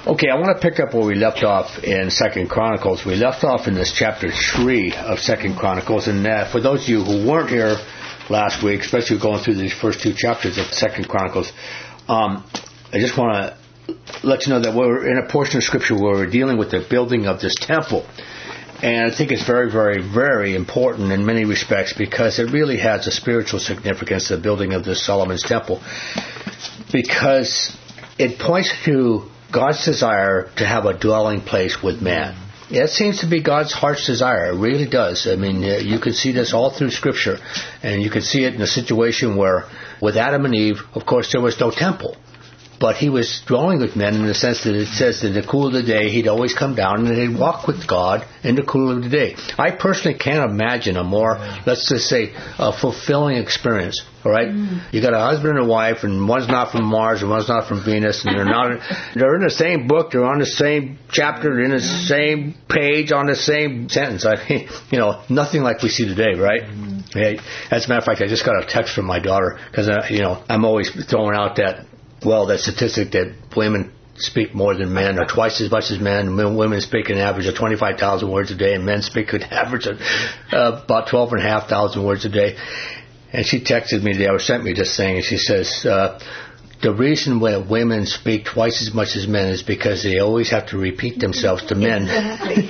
Okay, I want to pick up where we left off in 2 Chronicles. We left off in this chapter 3 of 2 Chronicles, and for those of you who weren't here last week, especially going through these first 2 chapters of 2 Chronicles, I just want to let you know that we're in a portion of Scripture where we're dealing with the building of this temple. And I think it's very, very, very important in many respects because it really has a spiritual significance, the building of this Solomon's temple, because it points to God's desire to have a dwelling place with man. It seems to be God's heart's desire. It really does. I mean, you can see this all through Scripture. And you can see it in a situation where, with Adam and Eve, of course, there was no temple. But he was dwelling with men in the sense that it says that in the cool of the day, he'd always come down and he'd walk with God in the cool of the day. I personally can't imagine a more, let's just say, a fulfilling experience. All right? You got a husband and a wife, and one's not from Mars and one's not from Venus, and they're in the same book, they're on the same chapter, they're in the same page, on the same sentence. I mean, nothing like we see today, right? Hey, as a matter of fact, I just got a text from my daughter because I'm always throwing out that statistic that women speak more than men, or twice as much as men. Women speak an average of 25,000 words a day, and men speak an average of about 12,500 words a day. And she texted me today, or sent me this thing, and she says, the reason why women speak twice as much as men is because they always have to repeat themselves to men. Exactly.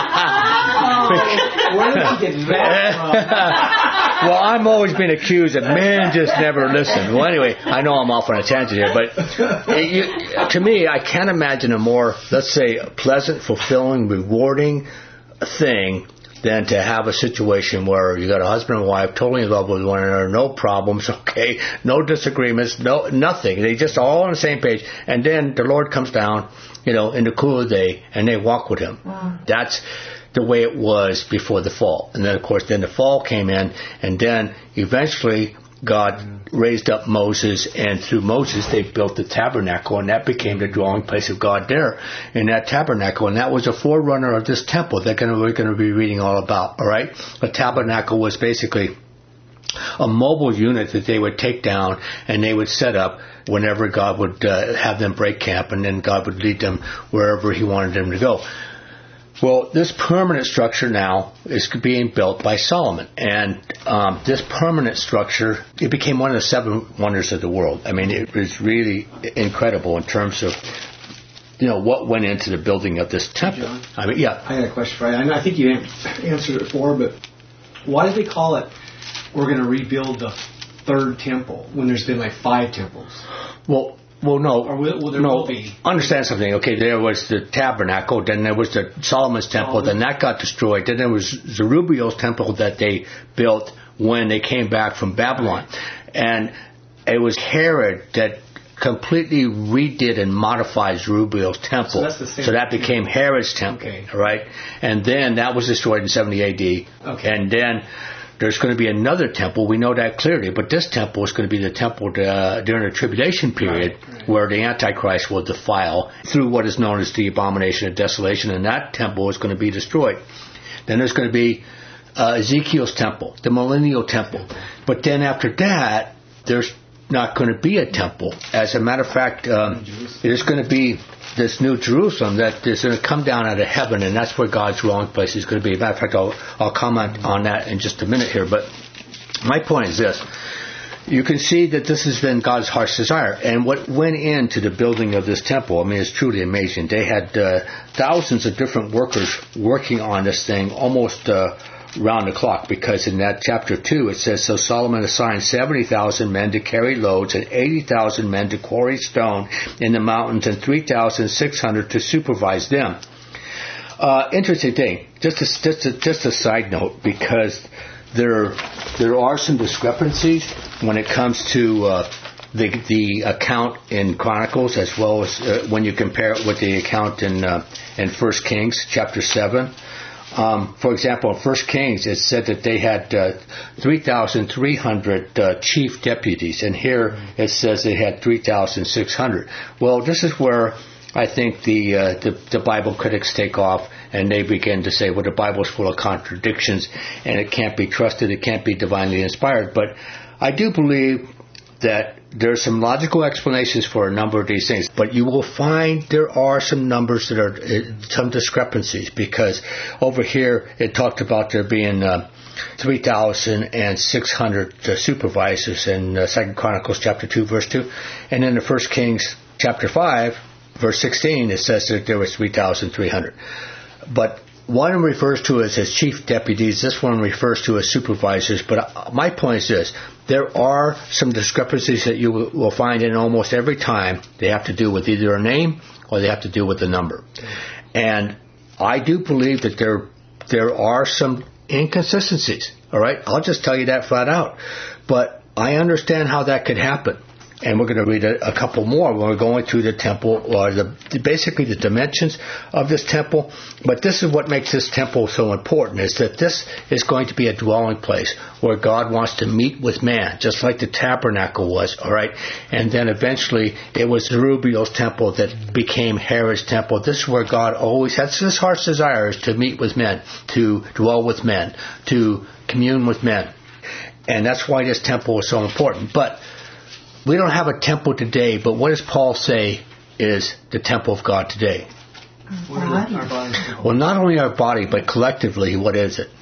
Where did you get that from? Well, I'm always been accused that men just never listen. Well, anyway, I know I'm off on a tangent here, but to me, I can't imagine a more, let's say, pleasant, fulfilling, rewarding thing than to have a situation where you got a husband and wife totally in love with one another, no problems, okay, no disagreements, nothing. They just all on the same page. And then the Lord comes down, in the cool of the day, and they walk with Him. Wow. That's the way it was before the fall. And then, of course, the fall came in, and then eventually God raised up Moses, and through Moses they built the tabernacle, and that became the dwelling place of God there in that tabernacle, and that was a forerunner of this temple that we're going to be reading all about. All right, a tabernacle was basically a mobile unit that they would take down and they would set up whenever God would have them break camp, and then God would lead them wherever He wanted them to go. Well, this permanent structure now is being built by Solomon. And this permanent structure, it became one of the 7 wonders of the world. I mean, it was really incredible in terms of, what went into the building of this temple. John, I mean, yeah. I got a question for you. I think you answered it before, but why did they call it, we're going to rebuild the 3rd temple when there's been like 5 temples? Well, no. Or will be? Understand something. Okay, there was the tabernacle, then there was the Solomon's temple, then that got destroyed. Then there was Zerubbabel's temple that they built when they came back from Babylon. And it was Herod that completely redid and modified Zerubbabel's temple. So that's the same. So that became Herod's temple, okay. Right? And then that was destroyed in 70 A.D. Okay. And then there's going to be another temple. We know that clearly. But this temple is going to be the temple during the tribulation period, right. Where the Antichrist will defile through what is known as the abomination of desolation. And that temple is going to be destroyed. Then there's going to be Ezekiel's temple, the millennial temple. But then after that, there's not going to be a temple. As a matter of fact, there's going to be this new Jerusalem that is going to come down out of heaven, and that's where God's dwelling place is going to be. As a matter of fact, I'll comment on that in just a minute here. But my point is this. You can see that this has been God's heart's desire. And what went into the building of this temple, I mean, it's truly amazing. They had thousands of different workers working on this thing almost round the clock, because in that chapter 2 it says, so Solomon assigned 70,000 men to carry loads and 80,000 men to quarry stone in the mountains and 3,600 to supervise them. Interesting thing, just a side note, because there are some discrepancies when it comes to the account in Chronicles, as well as when you compare it with the account in 1 Kings chapter 7. For example, in 1 Kings, it said that they had 3,300 chief deputies, and here it says they had 3,600. Well, this is where I think the Bible critics take off, and they begin to say, well, the Bible's full of contradictions, and it can't be trusted, it can't be divinely inspired. But I do believe that there's some logical explanations for a number of these things, but you will find there are some numbers that are some discrepancies, because over here it talked about there being 3,600 supervisors in 2 Chronicles chapter 2 verse 2, and in the 1 Kings chapter 5 verse 16 it says that there was 3,300. But one refers to as his chief deputies, this one refers to as supervisors. But my point is this: there are some discrepancies that you will find in almost every time. They have to do with either a name or they have to do with a number. And I do believe that there are some inconsistencies. All right, I'll just tell you that flat out. But I understand how that could happen. And we're going to read a couple more when we're going through the temple, or basically the dimensions of this temple. But this is what makes this temple so important, is that this is going to be a dwelling place where God wants to meet with man, just like the tabernacle was, all right? And then eventually it was Zerubbabel's temple that became Herod's temple. This is where God always has his heart's desire, is to meet with men, to dwell with men, to commune with men. And that's why this temple is so important. But we don't have a temple today, but what does Paul say is the temple of God today? Our body. Well, not only our body, but collectively, what is it?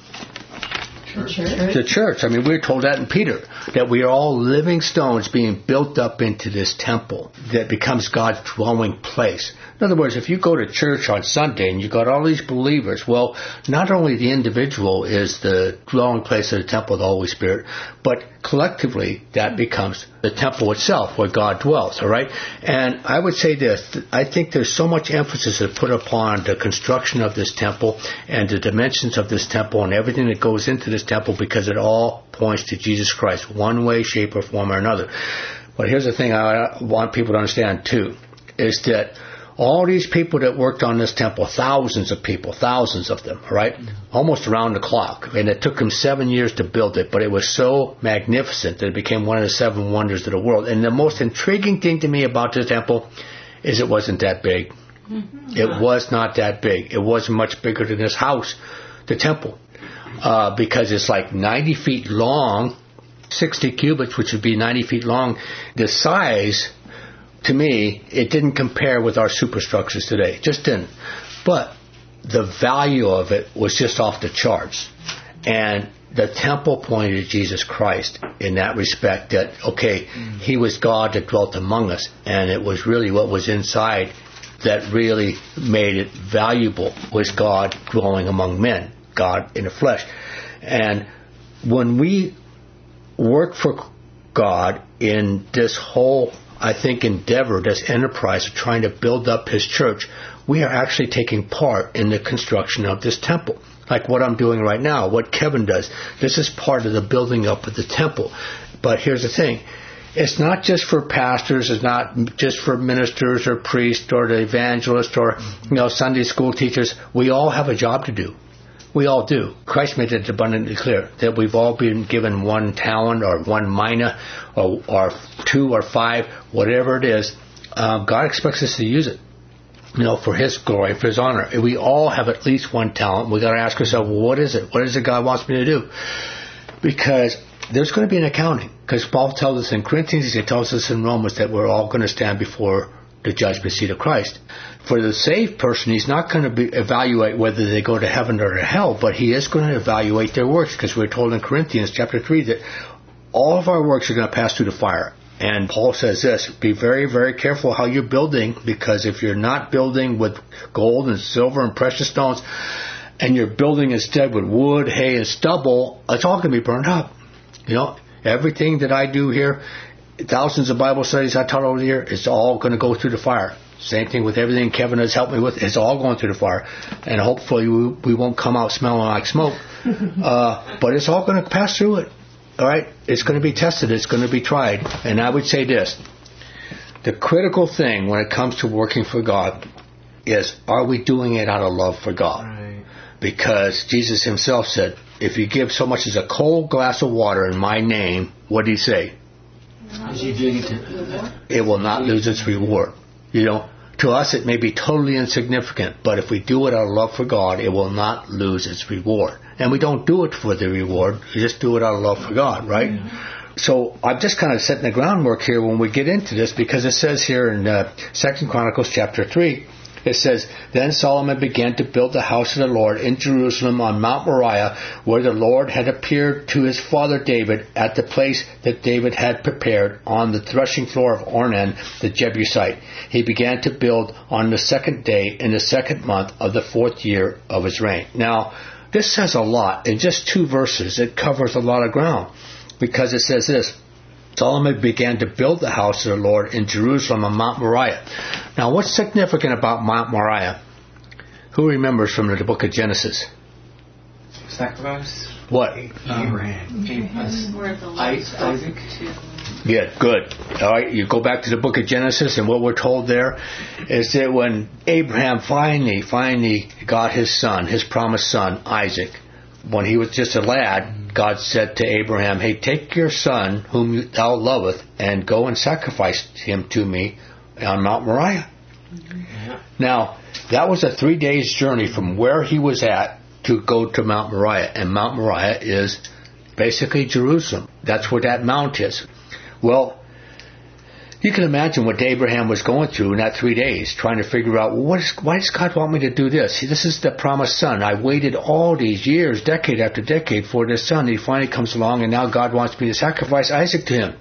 Church. The church. I mean, we're told that in Peter, that we are all living stones being built up into this temple that becomes God's dwelling place. In other words, if you go to church on Sunday and you've got all these believers, well, not only the individual is the dwelling place of the temple of the Holy Spirit, but collectively that becomes the temple itself where God dwells, all right? And I would say this: I think there's so much emphasis to put upon the construction of this temple and the dimensions of this temple and everything that goes into this temple, because it all points to Jesus Christ, one way, shape, or form or another. But here's the thing I want people to understand too, is that all these people that worked on this temple, thousands of people, thousands of them, right? Almost around the clock. And it took them 7 years to build it, but it was so magnificent that it became one of the 7 wonders of the world. And the most intriguing thing to me about this temple is it wasn't that big. Mm-hmm. It was not that big. It wasn't much bigger than this house, the temple, because it's like 90 feet long, 60 cubits, which would be 90 feet long. The size, to me, it didn't compare with our superstructures today. It just didn't. But the value of it was just off the charts. And the temple pointed to Jesus Christ in that respect, that, okay, he was God that dwelt among us. And it was really what was inside that really made it valuable, was God dwelling among men, God in the flesh. And when we work for God in this whole, I think, endeavor, this enterprise of trying to build up his church, we are actually taking part in the construction of this temple. Like what I'm doing right now, what Kevin does. This is part of the building up of the temple. But here's the thing. It's not just for pastors, it's not just for ministers or priests or the evangelists or, Sunday school teachers. We all have a job to do. We all do. Christ made it abundantly clear that we've all been given one talent or one mina or 2 or 5, whatever it is. God expects us to use it, for his glory, for his honor. We all have at least one talent. We've got to ask ourselves, well, what is it? What is it God wants me to do? Because there's going to be an accounting. Because Paul tells us in Corinthians, he tells us in Romans that we're all going to stand before the judgment seat of Christ. For the saved person, he's not going to evaluate whether they go to heaven or to hell, but he is going to evaluate their works, because we're told in Corinthians chapter 3 that all of our works are going to pass through the fire. And Paul says this: be very, very careful how you're building, because if you're not building with gold and silver and precious stones, and you're building instead with wood, hay, and stubble, it's all going to be burned up. Everything that I do here, thousands of Bible studies I taught over the year, it's all going to go through the fire. Same thing with everything Kevin has helped me with. It's all going through the fire. And hopefully we won't come out smelling like smoke. But it's all going to pass through it. All right? It's going to be tested. It's going to be tried. And I would say this: the critical thing when it comes to working for God is, are we doing it out of love for God? Right. Because Jesus himself said, if you give so much as a cold glass of water in my name, what did he say? It will not lose its reward. To us it may be totally insignificant, but if we do it out of love for God, it will not lose its reward. And we don't do it for the reward, we just do it out of love for God, right? Mm-hmm. So I'm just kind of setting the groundwork here when we get into this, because it says here in 2 Chronicles chapter 3, it says, Then Solomon began to build the house of the Lord in Jerusalem on Mount Moriah, where the Lord had appeared to his father David at the place that David had prepared on the threshing floor of Ornan the Jebusite. He began to build on the second day in the second month of the 4th year of his reign. Now, this says a lot. In just 2 verses, it covers a lot of ground, because it says this, Solomon began to build the house of the Lord in Jerusalem on Mount Moriah. Now, what's significant about Mount Moriah? Who remembers from the book of Genesis? Sacrifice. What? Abraham. Isaac. Yeah, good. All right, you go back to the book of Genesis, and what we're told there is that when Abraham finally got his son, his promised son, Isaac, when he was just a lad, God said to Abraham, Hey, take your son, whom thou lovest, and go and sacrifice him to me on Mount Moriah. Mm-hmm. Now, that was a 3 days journey from where he was at to go to Mount Moriah. And Mount Moriah is basically Jerusalem. That's where that mount is. Well, you can imagine what Abraham was going through in that 3 days, trying to figure out, well, why does God want me to do this? This is the promised son. I waited all these years, decade after decade, for this son. He finally comes along, and now God wants me to sacrifice Isaac to him.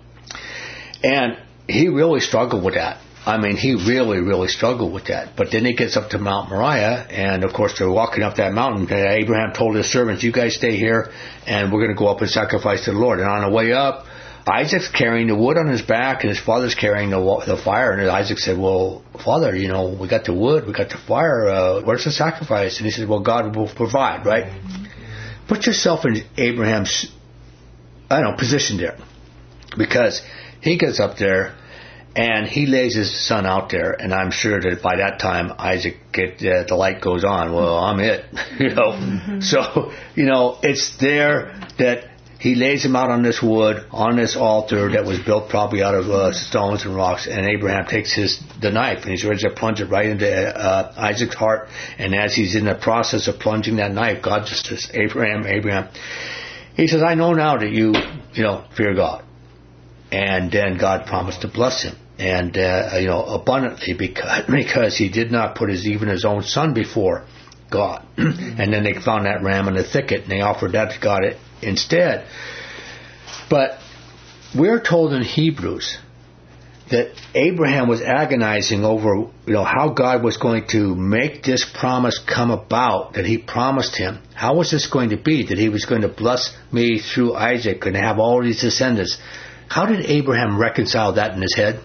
And he really struggled with that. I mean, he really, really struggled with that. But then he gets up to Mount Moriah, and of course they're walking up that mountain. And Abraham told his servants, you guys stay here, and we're going to go up and sacrifice to the Lord. And on the way up, Isaac's carrying the wood on his back, and his father's carrying the fire. And Isaac said, well, Father, we got the wood, we got the fire, where's the sacrifice? And he said, well, God will provide, right? Mm-hmm. Put yourself in Abraham's, position there. Because he gets up there, and he lays his son out there, and I'm sure that by that time, Isaac, the light goes on. Well, I'm it, Mm-hmm. So, it's there that he lays him out on this wood, on this altar that was built probably out of stones and rocks, and Abraham takes the knife, and he's ready to plunge it right into Isaac's heart. And as he's in the process of plunging that knife, God just says, Abraham, he says, I know now that you fear God. And then God promised to bless him, and abundantly, because he did not put even his own son before God. And then they found that ram in the thicket, and they offered that to God instead. But we're told in Hebrews that Abraham was agonizing over how God was going to make this promise come about that he promised him. How was this going to be, that he was going to bless me through Isaac and have all these descendants? How did Abraham reconcile that in his head?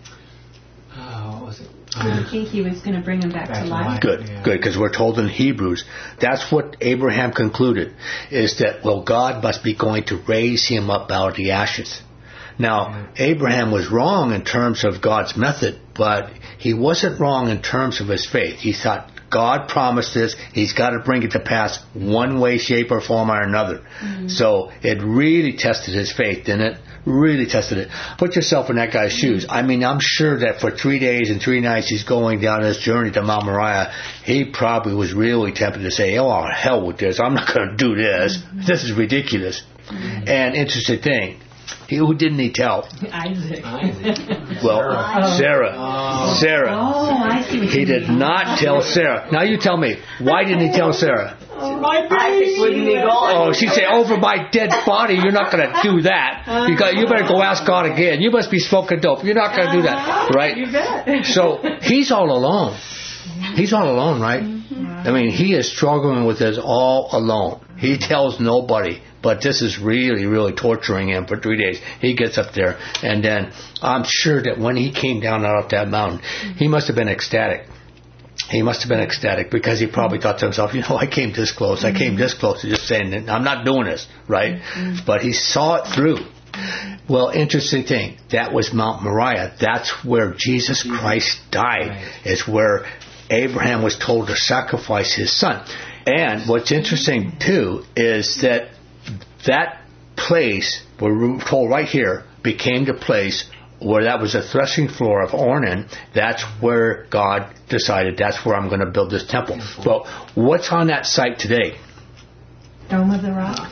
I think he was going to bring him back to life. Good, because we're told in Hebrews, that's what Abraham concluded, is that, God must be going to raise him up out of the ashes. Now, Abraham was wrong in terms of God's method, but he wasn't wrong in terms of his faith. He thought, God promised this, he's got to bring it to pass one way, shape, or form or another. Mm-hmm. So it really tested his faith, didn't it? Really tested it. Put yourself in that guy's shoes. I mean, I'm sure that for 3 days and 3 nights he's going down this journey to Mount Moriah, he probably was really tempted to say, hell with this. I'm not going to do this. Mm-hmm. This is ridiculous. Mm-hmm. And interesting thing, who didn't he tell? Isaac. Well, Sarah. Sarah. Oh, I see what he did not tell Sarah. Now you tell me, why didn't he tell Sarah? She'd say, over my dead body, you're not going to do that. You better go ask God again. You must be smoking dope. You're not going to do that. Right? You bet. So he's all alone. He's all alone, right? I mean, he is struggling with this all alone. He tells nobody. But this is really, really torturing him for 3 days. He gets up there, and then I'm sure that when he came down out of that mountain, he must have been ecstatic. He must have been ecstatic because he probably thought to himself, I came this close. I came this close to just saying, I'm not doing this, right? Mm-hmm. But he saw it through. Well, interesting thing, that was Mount Moriah. That's where Jesus Christ died. Right. It's where Abraham was told to sacrifice his son. And what's interesting, too, is that place, we're told right here, became the place where that was a threshing floor of Ornan. That's where God decided, that's where I'm going to build this temple. Well, what's on that site today? Dome of the Rock.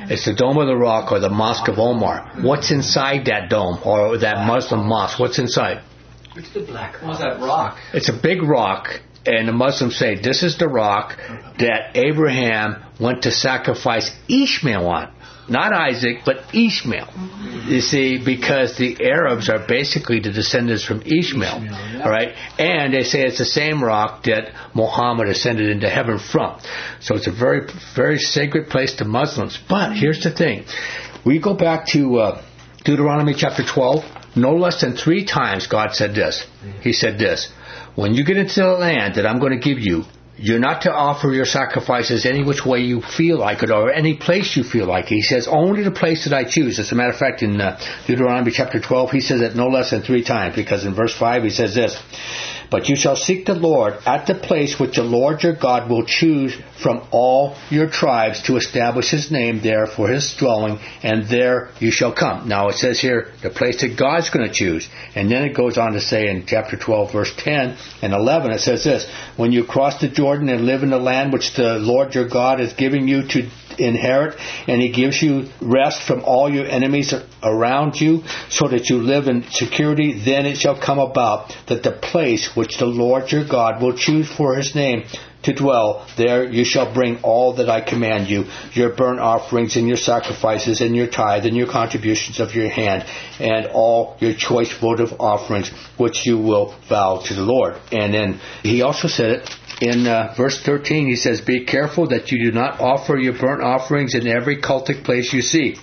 It's the Dome of the Rock or the Mosque of Omar. What's inside that dome or that Muslim mosque? What's inside? What's the black? What's that rock? It's a big rock, and the Muslims say this is the rock that Abraham went to sacrifice Ishmael on. Not Isaac, but Ishmael. You see, because the Arabs are basically the descendants from Ishmael. All right? And they say it's the same rock that Muhammad ascended into heaven from. So it's a very, very sacred place to Muslims. But here's the thing. We go back to Deuteronomy chapter 12. No less than 3 times God said this. He said this. When you get into the land that I'm going to give you, you're not to offer your sacrifices any which way you feel like it or any place you feel like it. He says, only the place that I choose. As a matter of fact, in Deuteronomy chapter 12, he says it no less than 3 times, because in verse 5 he says this, but you shall seek the Lord at the place which the Lord your God will choose from all your tribes to establish his name there for his dwelling, and there you shall come. Now it says here, the place that God's going to choose. And then it goes on to say in chapter 12, verse 10 and 11, it says this, when you cross the Jordan and live in the land which the Lord your God is giving you to inherit, and he gives you rest from all your enemies around you, so that you live in security, then it shall come about that the place which the Lord your God will choose for his name to dwell, there you shall bring all that I command you, your burnt offerings and your sacrifices and your tithe and your contributions of your hand, and all your choice votive offerings which you will vow to the Lord. And then he also said it in verse 13, he says, be careful that you do not offer your burnt offerings in every cultic place you see,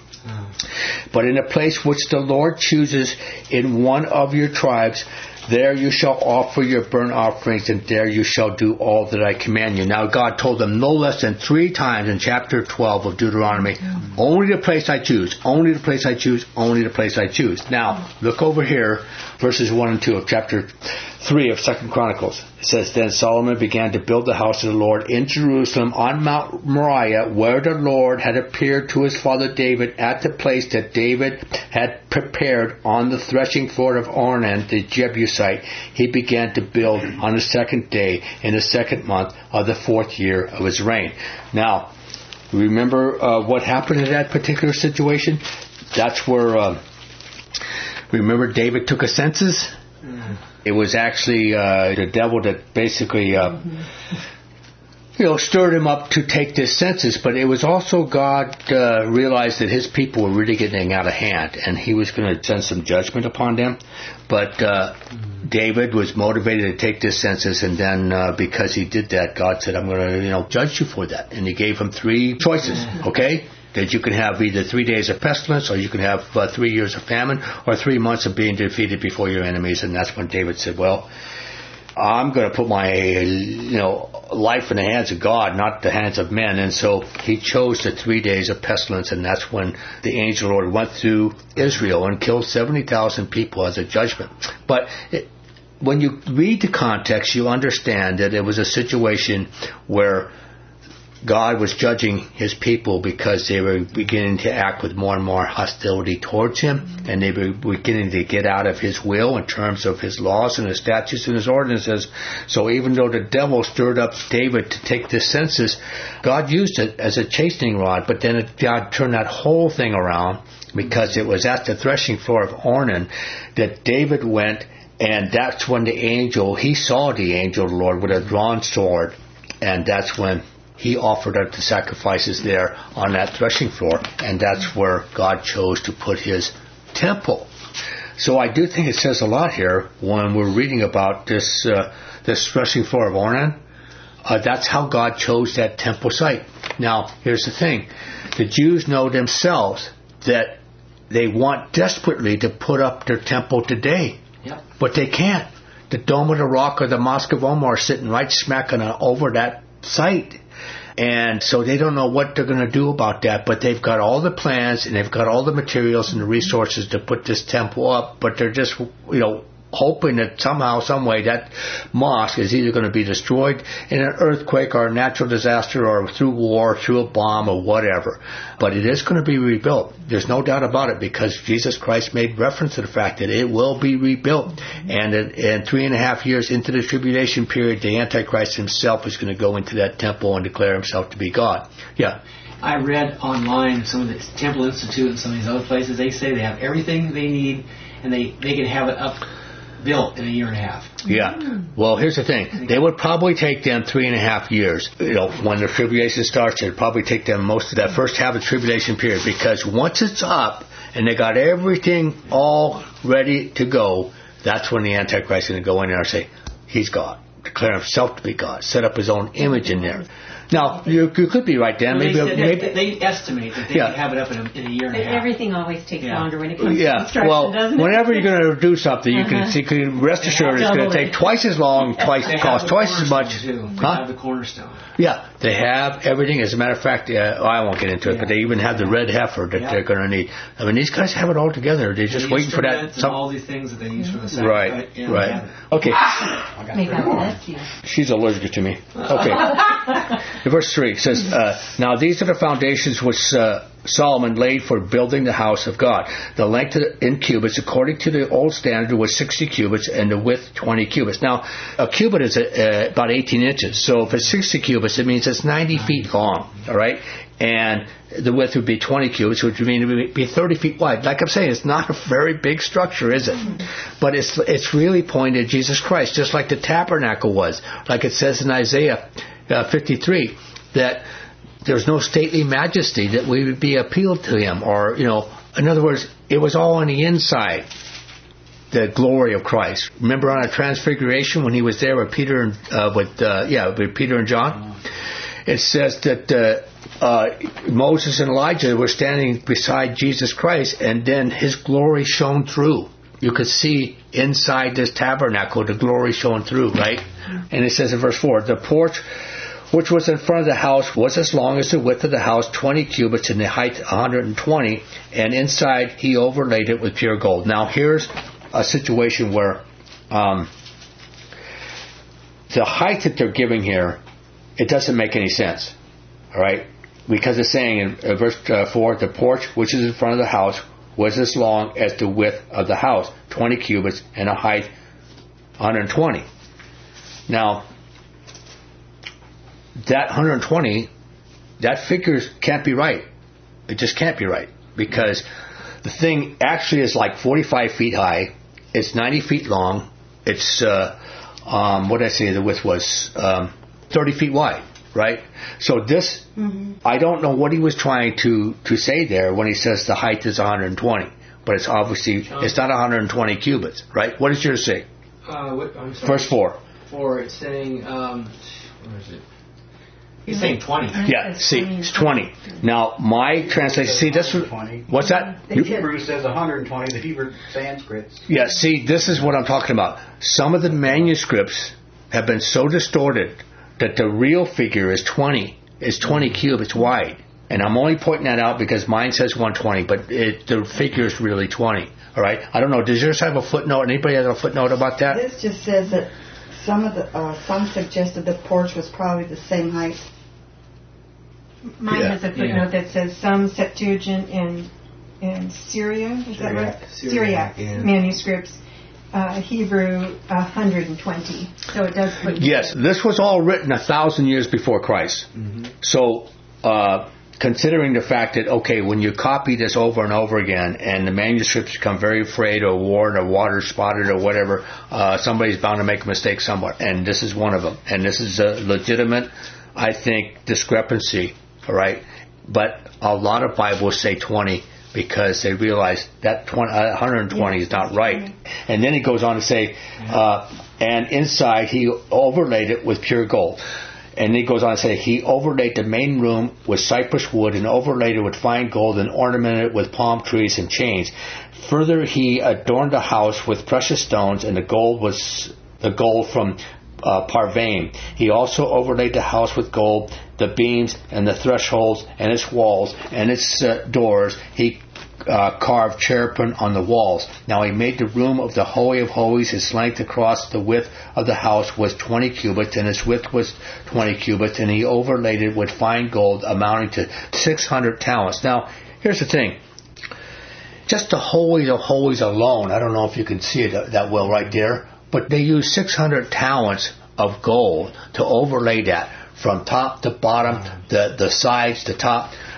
but in a place which the Lord chooses in one of your tribes, there you shall offer your burnt offerings, and there you shall do all that I command you. Now God told them no less than 3 times in chapter 12 of Deuteronomy, only the place I choose, only the place I choose, only the place I choose. Now, look over here, verses 1 and 2 of chapter 3 of 2 Chronicles. It says, then Solomon began to build the house of the Lord in Jerusalem on Mount Moriah, where the Lord had appeared to his father David at the place that David had prepared on the threshing floor of Ornan the Jebusite. He began to build on the 2nd day in the 2nd month of the 4th year of his reign. Now, remember what happened in that particular situation? That's where, remember David took a census? It was actually the devil that basically, stirred him up to take this census. But it was also God realized that his people were really getting out of hand, and he was going to send some judgment upon them. But David was motivated to take this census, and then because he did that, God said, I'm going to, judge you for that. And he gave him 3 choices, okay? That you can have either 3 days of pestilence, or you can have 3 years of famine, or 3 months of being defeated before your enemies. And that's when David said, well, I'm going to put my, life in the hands of God, not the hands of men. And so he chose the 3 days of pestilence, and that's when the angel of the Lord went through Israel and killed 70,000 people as a judgment. But when you read the context, you understand that it was a situation where God was judging his people because they were beginning to act with more and more hostility towards him, and they were beginning to get out of his will in terms of his laws and his statutes and his ordinances. So even though the devil stirred up David to take this census, God used it as a chastening rod, but then God turned that whole thing around, because it was at the threshing floor of Ornan that David went, and that's when he saw the angel of the Lord with a drawn sword, and that's when he offered up the sacrifices there on that threshing floor, and that's where God chose to put his temple. So I do think it says a lot here when we're reading about this threshing floor of Ornan. That's how God chose that temple site. Now, here's the thing. The Jews know themselves that they want desperately to put up their temple today, but they can't. The Dome of the Rock or the Mosque of Omar is sitting right smack over that site. And so they don't know what they're going to do about that, but they've got all the plans and they've got all the materials and the resources to put this temple up, but they're just, hoping that somehow, some way, that mosque is either going to be destroyed in an earthquake or a natural disaster or through war, through a bomb or whatever. But it is going to be rebuilt. There's no doubt about it, because Jesus Christ made reference to the fact that it will be rebuilt. And in 3.5 years into the tribulation period, the Antichrist himself is going to go into that temple and declare himself to be God. Yeah. I read online some of the Temple Institute and some of these other places. They say they have everything they need, and they can have it up built in a year and a half. Yeah. Well, here's the thing. They would probably take them 3.5 years. When the tribulation starts, it'd probably take them most of that first half of the tribulation period, because once it's up and they got everything all ready to go, that's when the Antichrist is going to go in there and say, he's God. Declare himself to be God. Set up his own image in there. Now, you could be right, Dan. Well, maybe they estimate that they can have it up in a year and a half. Everything always takes longer when it comes to construction, well, doesn't it? whenever you're going to do something, you can rest assured it's going to take twice as long, cost twice as much. They have the cornerstone. Yeah, they have everything. As a matter of fact, I won't get into it, but they even have the red heifer that they're going to need. I mean, these guys have it all together. They're just waiting for that. And all these things that they use for the sacrifice. Right. Okay. Maybe I'll bless you. She's allergic to me. Okay. Verse 3 says, now these are the foundations which Solomon laid for building the house of God. The length in cubits, according to the old standard, was 60 cubits, and the width 20 cubits. Now, a cubit is about 18 inches. So if it's 60 cubits, it means it's 90 feet long. All right? And the width would be 20 cubits, which would mean it would be 30 feet wide. Like I'm saying, it's not a very big structure, is it? But it's really pointing at Jesus Christ, just like the tabernacle was. Like it says in Isaiah 53, that there's no stately majesty that we would be appealed to him. Or, in other words, it was all on the inside, the glory of Christ. Remember on a transfiguration when he was there with Peter and with Peter and John? It says that Moses and Elijah were standing beside Jesus Christ, and then his glory shone through. You could see inside this tabernacle the glory shone through, right? And it says in verse 4, the porch which was in front of the house was as long as the width of the house, 20 cubits, and the height 120, and inside he overlaid it with pure gold. Now here's a situation where the height that they're giving here, it doesn't make any sense. All right? Because it's saying in verse 4, the porch which is in front of the house was as long as the width of the house, 20 cubits, and a height 120. Now, that 120, that figure can't be right. It just can't be right. Because the thing actually is like 45 feet high. It's 90 feet long. It's, what did I say the width was? 30 feet wide, right? So this, I don't know what he was trying to say there when he says the height is 120. But it's obviously, it's not 120 cubits, right? What does yours say? I'm sorry. Verse 4. It's saying, where is it? He's saying 20. Yeah, see, it's 20. Now, my translation, see, this was, what's that? The Hebrew says 120, the Hebrew Sanskrit. Yeah, see, this is what I'm talking about. Some of the manuscripts have been so distorted that the real figure is 20. It's 20 cubits wide. And I'm only pointing that out because mine says 120, but the figure is really 20. All right? I don't know. Does yours have a footnote? Anybody have a footnote about that? This just says that some suggested the porch was probably the same height. Mine has a footnote that says some Septuagint and Syriac, is that right? Syriac manuscripts, Hebrew 120. So it does put. Yes, this was all written 1,000 years before Christ. Mm-hmm. So, considering the fact that, okay, when you copy this over and over again and the manuscripts become very frayed or worn or water spotted or whatever, somebody's bound to make a mistake somewhere. And this is one of them. And this is a legitimate, I think, discrepancy. All right? But a lot of Bibles say 20 because they realize that 120 is not right. And then he goes on to say, and inside he overlaid it with pure gold. And he goes on to say, he overlaid the main room with cypress wood and overlaid it with fine gold and ornamented it with palm trees and chains. Further, he adorned the house with precious stones, and the gold was the gold from Parvaim. He also overlaid the house with gold, the beams and the thresholds and its walls and its doors. He carved cherubim on the walls. Now he made the room of the Holy of Holies. Its length across the width of the house was 20 cubits, and its width was 20 cubits, and he overlaid it with fine gold amounting to 600 talents. Now, here's the thing. Just the Holy of Holies alone, I don't know if you can see it that well right there, but they used 600 talents of gold to overlay that from top to bottom, the sides, the top.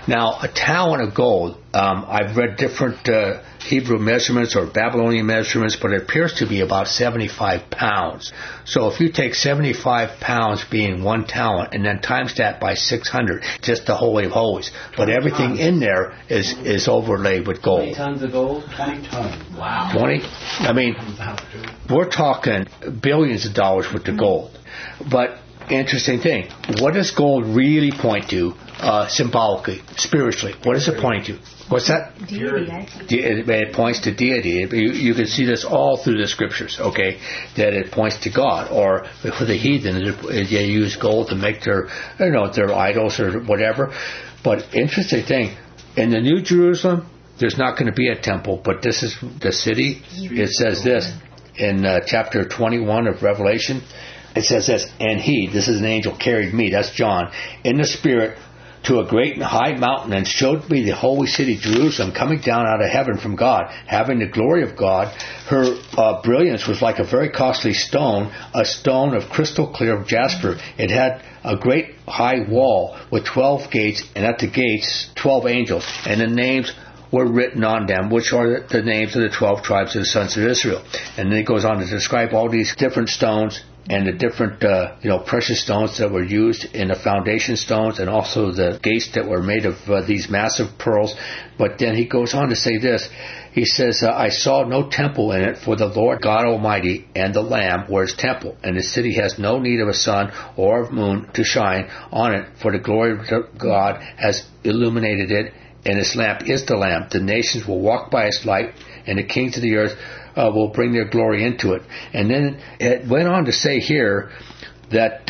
Now, a talent of gold, I've read different Hebrew measurements or Babylonian measurements, but it appears to be about 75 pounds. So if you take 75 pounds being 1 talent and then times that by 600, just the Holy of Holies. But everything in there is overlaid with gold. 20 tons of gold? 20 tons. Wow. 20? I mean, we're talking billions of dollars worth of gold. But interesting thing, what does gold really point to symbolically, spiritually? What does it point to? What's that? Deity, I think. It points to deity. You can see this all through the scriptures, okay, that it points to God. Or for the heathen, they use gold to make their idols or whatever. But interesting thing, in the New Jerusalem, there's not going to be a temple, but this is the city. It says this in chapter 21 of Revelation. It says this, and he, this is an angel, carried me, that's John, in the Spirit to a great and high mountain and showed me the holy city Jerusalem coming down out of heaven from God, having the glory of God. Her brilliance was like a very costly stone, a stone of crystal clear jasper. It had a great high wall with 12 gates, and at the gates 12 angels, and the names were written on them, which are the names of the 12 tribes of the sons of Israel. And then it goes on to describe all these different stones and the different precious stones that were used in the foundation stones, and also the gates that were made of these massive pearls. But then he goes on to say this. He says, I saw no temple in it, for the Lord God Almighty and the Lamb were his temple, and the city has no need of a sun or of moon to shine on it, for the glory of God has illuminated it, and its lamp is the Lamb. The nations will walk by its light, and the kings of the earth will bring their glory into it. And then it went on to say here that,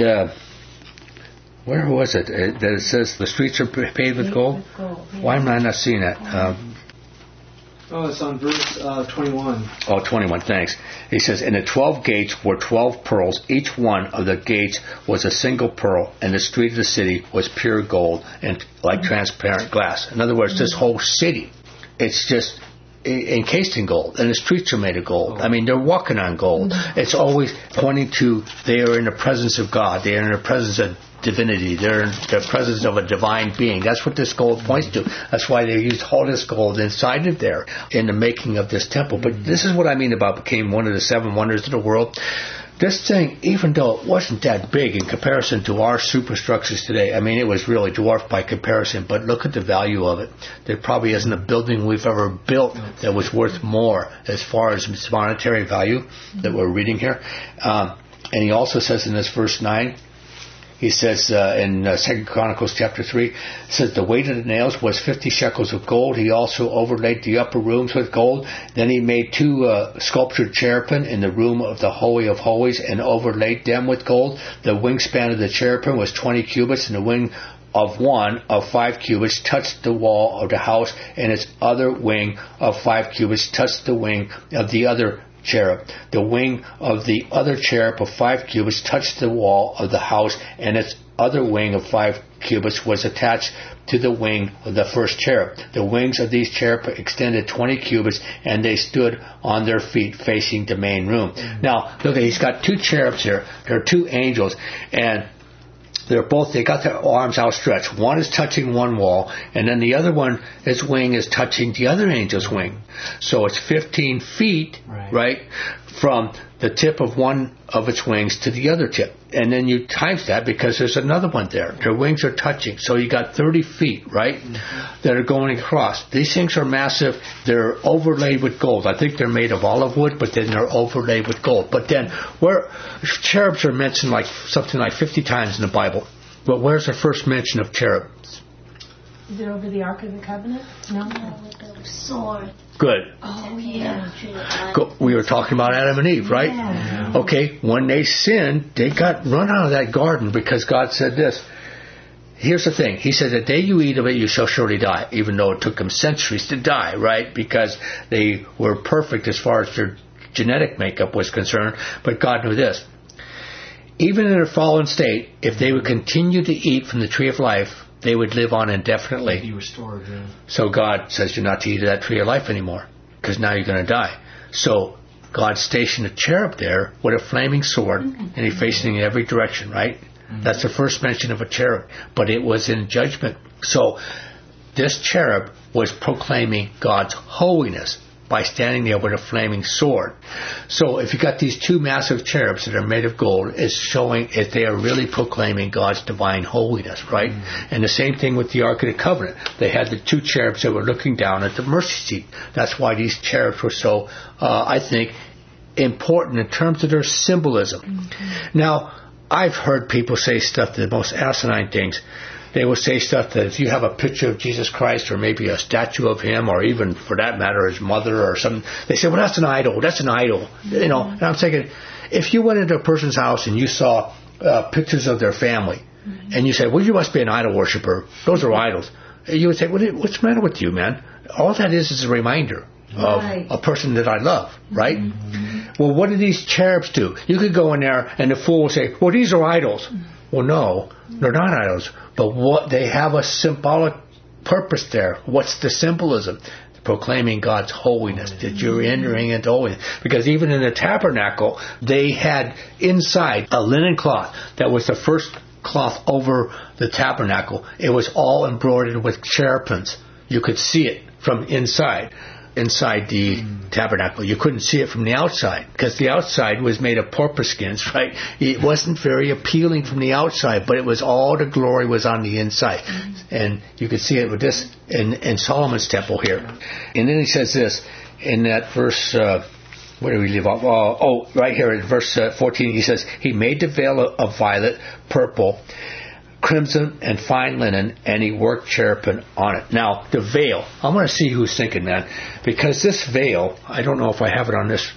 where was it? That it says the streets are paved with gold? Why am I not seeing that? It's on verse 21. 21, thanks. He says, and the 12 gates were 12 pearls. Each one of the gates was a single pearl, and the street of the city was pure gold and like transparent glass. In other words, this whole city, it's just encased in gold, and the streets are made of gold. I mean, they're walking on gold. It's always pointing to they are in the presence of God. They are in the presence of divinity. They're in the presence of a divine being. That's what this gold points to. That's why they used all this gold inside of there in the making of this temple. But this is what I mean about became one of the 7 wonders of the world. This thing, even though it wasn't that big in comparison to our superstructures today, I mean, it was really dwarfed by comparison, but look at the value of it. There probably isn't a building we've ever built that was worth more as far as its monetary value that we're reading here. And he also says in this verse 9, he says in 2 Chronicles chapter 3, says the weight of the nails was 50 shekels of gold. He also overlaid the upper rooms with gold. Then he made 2 sculptured cherubim in the room of the Holy of Holies and overlaid them with gold. The wingspan of the cherubim was 20 cubits, and the wing of one of 5 cubits touched the wall of the house, and its other wing of 5 cubits touched the wing of the other cherub. The wing of the other cherub of 5 cubits touched the wall of the house, and its other wing of 5 cubits was attached to the wing of the first cherub. The wings of these cherub extended 20 cubits, and they stood on their feet facing the main room. Now, look, he's got 2 cherubs here. There are 2 angels, and they got their arms outstretched. One is touching one wall, and then the other one, its wing is touching the other angel's wing. So it's 15 feet, right, from the tip of one of its wings to the other tip. And then you times that because there's another one there. Their wings are touching. So you got 30 feet, right, that are going across. These things are massive. They're overlaid with gold. I think they're made of olive wood, but then they're overlaid with gold. But then where cherubs are mentioned like something like 50 times in the Bible. But where's the first mention of cherubs? Is it over the Ark of the Covenant? No. With the sword. Good. Oh, yeah. We were talking about Adam and Eve, right? Yeah. Okay, when they sinned, they got run out of that garden because God said this. Here's the thing. He said, the day you eat of it, you shall surely die, even though it took them centuries to die, right? Because they were perfect as far as their genetic makeup was concerned. But God knew this. Even in their fallen state, if they would continue to eat from the tree of life, they would live on indefinitely. Be restored, yeah. So God says you're not to eat of that tree of life anymore, because now you're going to die. So God stationed a cherub there with a flaming sword, and he's facing in every direction, right? That's the first mention of a cherub, but it was in judgment. So this cherub was proclaiming God's holiness by standing there with a flaming sword. So if you got these two massive cherubs that are made of gold, it's showing that they are really proclaiming God's divine holiness, right? And the same thing with the Ark of the Covenant. They had the two cherubs that were looking down at the mercy seat. That's why these cherubs were so, I think, important in terms of their symbolism. Now, I've heard people say stuff, the most asinine things. They will say stuff that if you have a picture of Jesus Christ or maybe a statue of him or even, for that matter, his mother or something, they say, well, that's an idol. That's an idol. You know, and I'm thinking, if you went into a person's house and you saw pictures of their family and you said, well, you must be an idol worshiper. Those are idols. You would say, what's the matter with you, man? All that is a reminder of a person that I love, right? Well, what do these cherubs do? You could go in there and the fool will say, well, these are idols. Well, no, they're not idols. But what they have a symbolic purpose there. What's the symbolism? Proclaiming God's holiness, that you're entering into holiness. Because even in the tabernacle, they had inside a linen cloth that was the first cloth over the tabernacle. It was all embroidered with cherubims. You could see it from inside the tabernacle. You couldn't see it from the outside because the outside was made of porpoise skins, right? It wasn't very appealing from the outside, but it was all the glory was on the inside. And you could see it with this in Solomon's temple here. And then he says this in that verse, where do we leave off? Right here in verse 14, he says, he made the veil of violet, purple, crimson, and fine linen, and he worked cherubim on it. Now, the veil, I want to see who's thinking, man, because this veil, I don't know if I have it on this,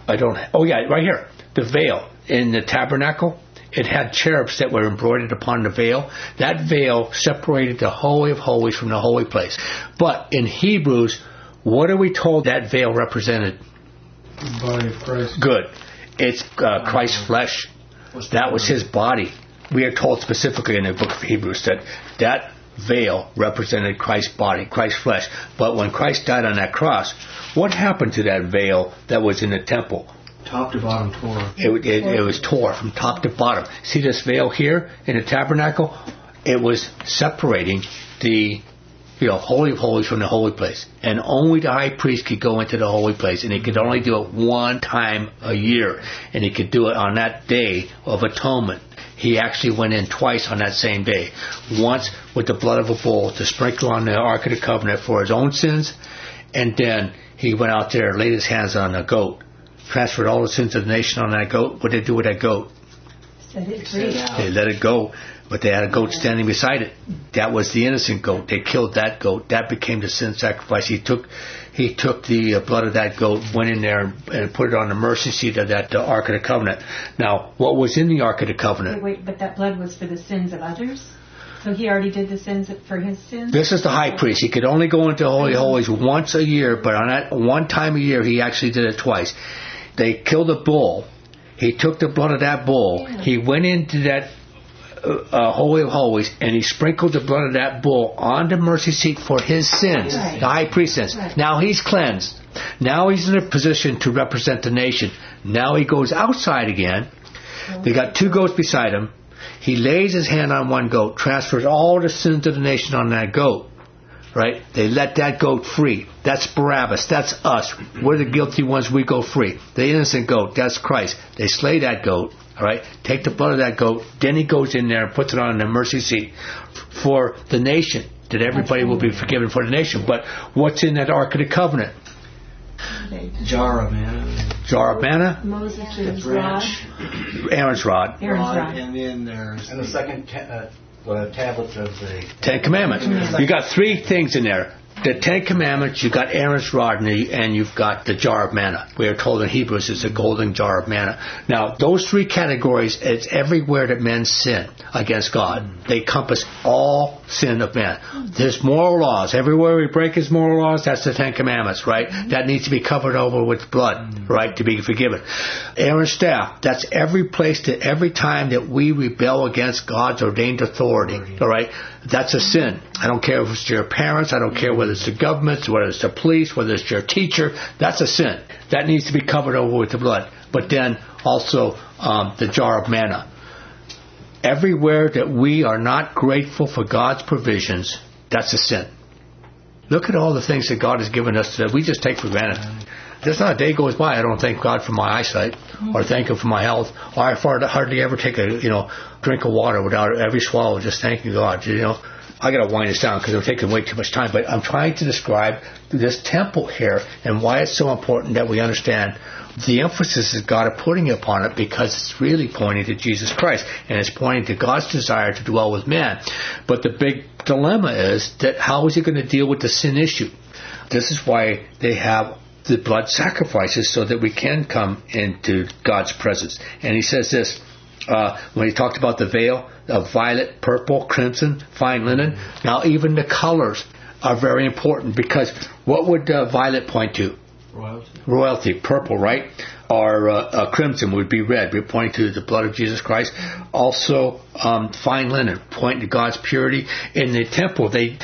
right here, the veil in the tabernacle, it had cherubs that were embroidered upon the veil. That veil separated the Holy of Holies from the holy place. But in Hebrews, what are we told that veil represented? The body of Christ. Good. It's Christ's flesh. That was his body. We are told specifically in the book of Hebrews that veil represented Christ's body, Christ's flesh. But when Christ died on that cross, what happened to that veil that was in the temple? Top to bottom tore. It was tore from top to bottom. See this veil here in the tabernacle? It was separating the Holy of Holies from the holy place. And only the high priest could go into the holy place. And he could only do it one time a year. And he could do it on that day of atonement. He actually went in twice on that same day. Once with the blood of a bull to sprinkle on the Ark of the Covenant for his own sins. And then he went out there and laid his hands on a goat. Transferred all the sins of the nation on that goat. What did they do with that goat? Set it free. They let it go. But they had a goat standing beside it. That was the innocent goat. They killed that goat. That became the sin sacrifice. He took the blood of that goat, went in there and put it on the mercy seat of that Ark of the Covenant. Now, what was in the Ark of the Covenant? Wait, but that blood was for the sins of others? So he already did the sins for his sins? This is the high priest. He could only go into Holy of Holies once a year, but on that one time a year, he actually did it twice. They killed a bull. He took the blood of that bull. Yeah. He went into that Holy of Holies, and he sprinkled the blood of that bull on the mercy seat for his sins, right. The high priest sins. Right. Now he's cleansed. Now he's in a position to represent the nation. Now he goes outside again. They got two goats beside him. He lays his hand on one goat, transfers all the sins of the nation on that goat. Right? They let that goat free. That's Barabbas. That's us. We're the guilty ones. We go free. The innocent goat, that's Christ. They slay that goat. All right? Take the blood of that goat. Then he goes in there and puts it on the mercy seat for the nation, that everybody will be forgiven for the nation. But what's in that Ark of the Covenant? Jar of manna. Jar of manna? Moses' rod. Aaron's rod. And then there's... And the second tablets of the Ten Commandments. You got three things in there. The Ten Commandments, you got Aaron's rod, and you've got the jar of manna. We are told in Hebrews it's a golden jar of manna. Now, those three categories, it's everywhere that men sin against God. They encompass all sin of man. There's moral laws. Everywhere we break his moral laws, that's the Ten Commandments, right? That needs to be covered over with blood, right, to be forgiven. Aaron's staff, that's every place, every time that we rebel against God's ordained authority, all right? That's a sin. I don't care if it's your parents. I don't care whether it's the government, whether it's the police, whether it's your teacher. That's a sin. That needs to be covered over with the blood. But then also the jar of manna. Everywhere that we are not grateful for God's provisions, that's a sin. Look at all the things that God has given us that we just take for granted. There's not a day goes by I don't thank God for my eyesight, or thank Him for my health, or I hardly ever take a drink of water without every swallow just thanking God. I got to wind this down because we're taking way too much time. But I'm trying to describe this temple here and why it's so important that we understand the emphasis that God is putting upon it, because it's really pointing to Jesus Christ and it's pointing to God's desire to dwell with man. But the big dilemma is that how is He going to deal with the sin issue? This is why they have the blood sacrifices, so that we can come into God's presence. And He says this, when He talked about the veil of violet, purple, crimson, fine linen. Now even the colors are very important, because what would violet point to? Royalty. Purple, right? Or crimson would be red. We're pointing to the blood of Jesus Christ. Also, fine linen, pointing to God's purity. In the temple, they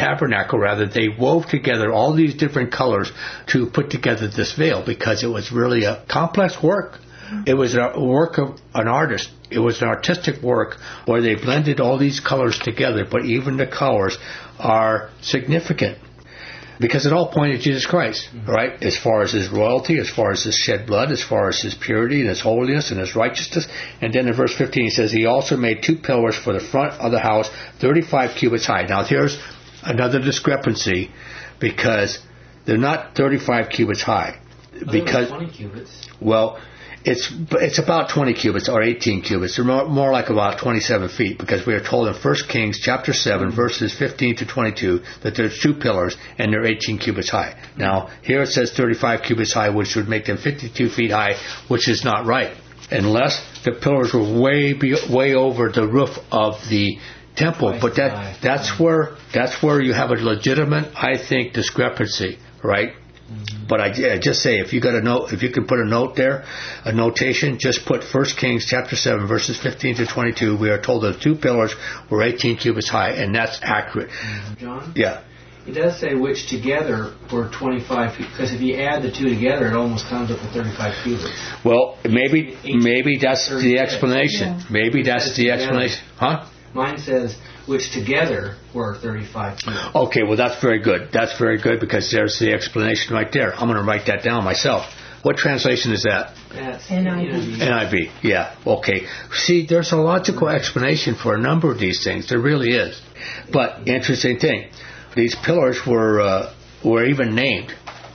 wove together all these different colors to put together this veil, because it was really a complex work. It was a work of an artist. It was an artistic work where they blended all these colors together, but even the colors are significant, because it all pointed to Jesus Christ, right? As far as His royalty, as far as His shed blood, as far as His purity and His holiness and His righteousness. And then in verse 15 He says, He also made 2 pillars for the front of the house, 35 cubits high. Now here's another discrepancy, because they're not 35 cubits high. Because 20 cubits. Well, it's about 20 cubits or 18 cubits. They're more like about 27 feet, because we are told in 1 Kings chapter 7 verses 15 to 22 that there's 2 pillars and they're 18 cubits high. Now here it says 35 cubits high, which would make them 52 feet high, which is not right, unless the pillars were way over the roof of the temple. But that's where you have a legitimate, I think, discrepancy, right? But I just say, if you can put a note there, a notation, just put 1 Kings chapter 7 verses 15 to 22. We are told that the 2 pillars were 18 cubits high, and that's accurate. John? Yeah. It does say which together were 25 feet, because if you add the 2 together, it almost comes up to 35 cubits. Well, maybe that's the explanation. Yeah. Maybe that's the explanation. Huh? Mine says which together were 35 cubits. Okay, well that's very good. That's very good, because there's the explanation right there. I'm going to write that down myself. What translation is that? That's NIV. NIV, yeah. Okay. See, there's a logical explanation for a number of these things. There really is. But interesting thing, these pillars were even named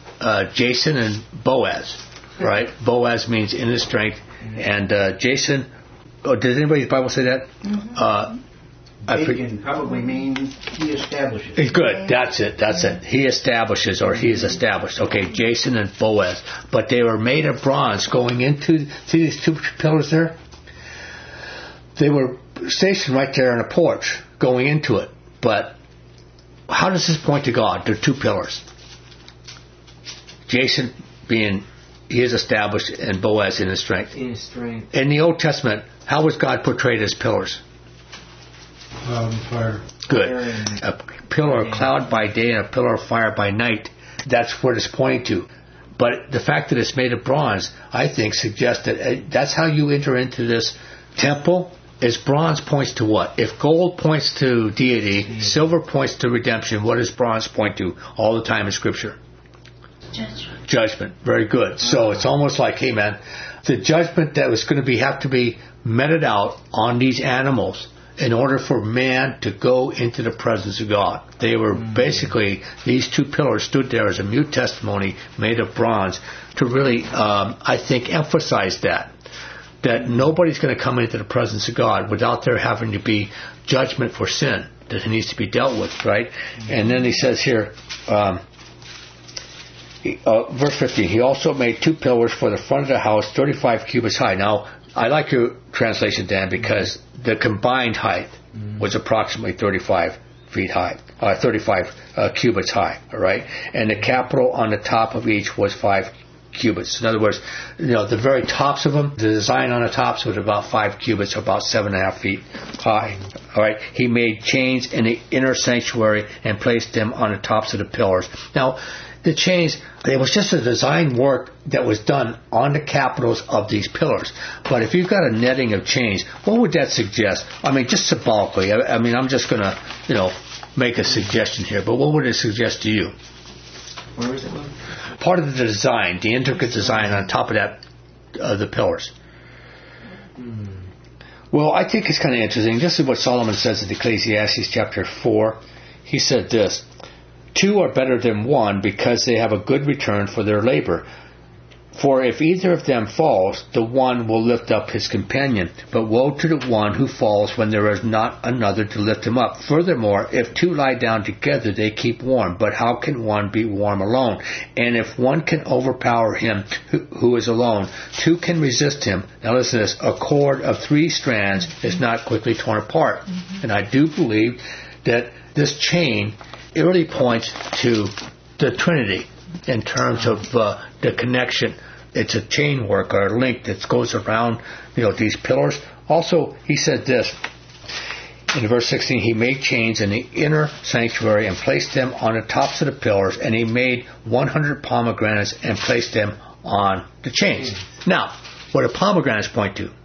Jason and Boaz, right? Boaz means in his strength, and Jason. Oh, did anybody's Bible say that? Mm-hmm. It can probably mean He establishes. Good. That's it. He establishes, or He is established. Okay, Jason and Boaz. But they were made of bronze going into, see these 2 pillars there? They were stationed right there on a porch going into it. But how does this point to God? They're 2 pillars. Jason being, He is established, and Boaz in his strength. In his strength. In the Old Testament, how was God portrayed as pillars? Fire. Good. A pillar of cloud by day and a pillar of fire by night. That's what it's pointing to. But the fact that it's made of bronze, I think, suggests that that's how you enter into this temple. Is bronze points to what? If gold points to deity, silver points to redemption, what does bronze point to all the time in Scripture? Judgment. Very good. So it's almost like, hey man, the judgment that was going to have to be meted out on these animals in order for man to go into the presence of God. They were basically, these 2 pillars stood there as a mute testimony made of bronze to really, I think, emphasize that nobody's going to come into the presence of God without there having to be judgment for sin that needs to be dealt with, right? And then he says here, verse 15, He also made 2 pillars for the front of the house, 35 cubits high. Now, I like your translation, Dan, because the combined height was approximately 35 feet high, 35 cubits high, all right? And the capital on the top of each was 5 cubits. In other words, the very tops of them, the design on the tops was about 5 cubits, or about 7.5 feet high, all right? He made chains in the inner sanctuary and placed them on the tops of the pillars. Now, the chains, it was just a design work that was done on the capitals of these pillars. But if you've got a netting of chains, what would that suggest? I mean, just symbolically. I mean, I'm just going to, make a suggestion here. But what would it suggest to you? Where is it? Part of the design, the intricate design on top of that, the pillars. Well, I think it's kind of interesting. This is what Solomon says in Ecclesiastes chapter 4. He said this, 2 are better than 1 because they have a good return for their labor. For if either of them falls, the one will lift up his companion. But woe to the one who falls when there is not another to lift him up. Furthermore, if 2 lie down together, they keep warm. But how can one be warm alone? And if one can overpower him who is alone, 2 can resist him. Now listen to this. A cord of 3 strands is not quickly torn apart. And I do believe that this chain, it really points to the Trinity in terms of the connection. It's a chain work or a link that goes around, these pillars. Also, he said this in verse 16, he made chains in the inner sanctuary and placed them on the tops of the pillars, and he made 100 pomegranates and placed them on the chains. Now, what do pomegranates point to?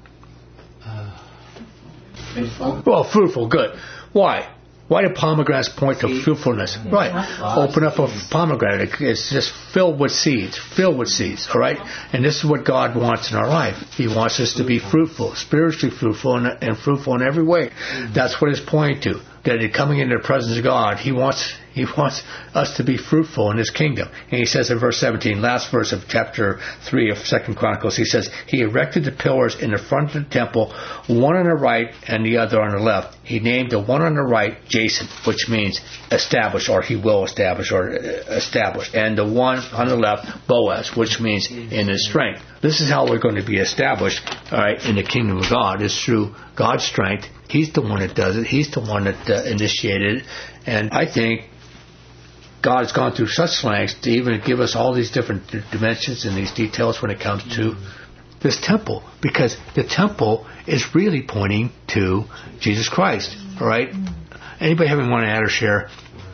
Well, fruitful, good. Why? Why do pomegranates point to fruitfulness? Right. Open up a pomegranate. It's just filled with seeds, all right? And this is what God wants in our life. He wants us to be fruitful, spiritually fruitful, and fruitful in every way. That's what it's pointing to. That in coming into the presence of God, He wants us to be fruitful in His kingdom. And He says in verse 17, last verse of chapter 3 of 2 Chronicles, He says, He erected the pillars in the front of the temple, one on the right and the other on the left. He named the one on the right Jason, which means establish, or He will establish, or establish. And the one on the left, Boaz, which means in His strength. This is how we're going to be established, all right, in the kingdom of God, is through God's strength. He's the one that does it. He's the one that initiated it. And I think God's gone through such lengths to even give us all these different dimensions and these details when it comes to this temple, because the temple is really pointing to Jesus Christ. All right. Anybody having one to add or share?